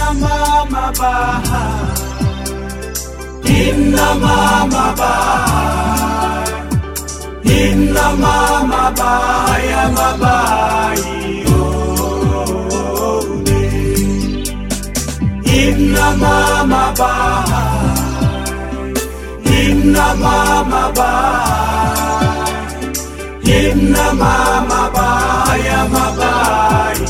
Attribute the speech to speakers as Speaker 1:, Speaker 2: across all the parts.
Speaker 1: mama baha, inna mama baha, inna mama baha ya mabai oh ne, inna mama baha, inna mama baha, inna mama baha ya mabai.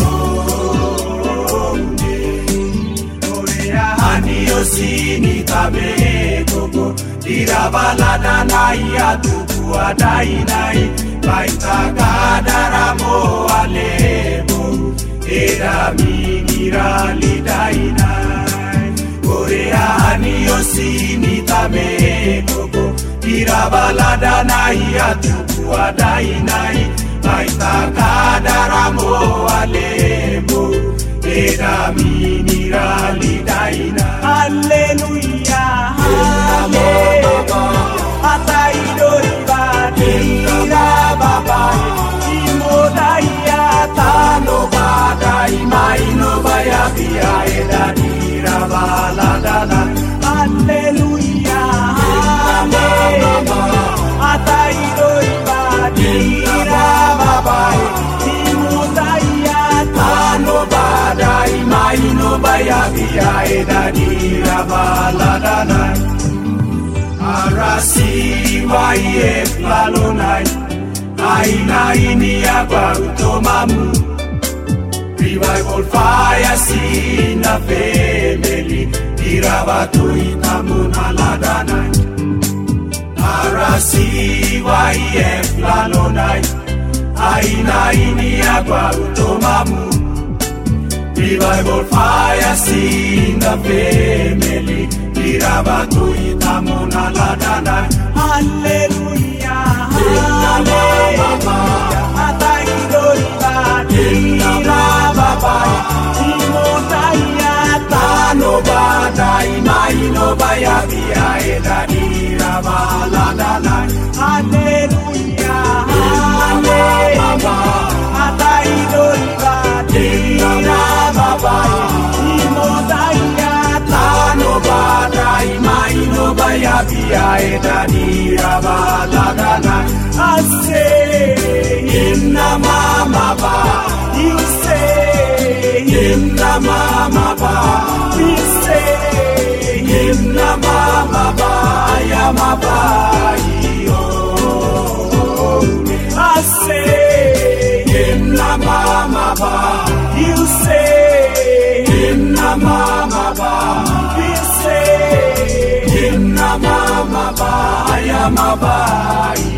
Speaker 1: Sini tabe koko dirabala danai atuku adai nai baita kadara mo alebo era minirali dai nai korea ani sini tabe koko dirabala danai atuku adai nai baita kadara mo alebo era minirali dai nai. Hallelujah, hallelujah. Atai doi badira babai, imodaya tano badai mai no baya biya edadira baladana. Hallelujah, hallelujah. Atai doi badira babai, imodaya tano badai mai no baya biya edadira baladana. Arasi wae flalonai aina ini abarutomamu revival fire sina family dirabatu itamuna ladana. Arasi wae flalonai aina ini abarutomamu revival fire sina family dirabatu itamuna ladana. Hallelujah, hallelujah. Atai doi badira babai, imodaya tano badai mai no baya biya edadira baladana. Hallelujah, hallelujah. Atai doi badira babai, imodaya tano badai mai no baya biya edadira baladana. I say inna mama ba, you say inna mama ba, we say inna mama ba ya mabai oh. I say inna mama ba, you say inna mama ba, we say inna mama ba ya mabai.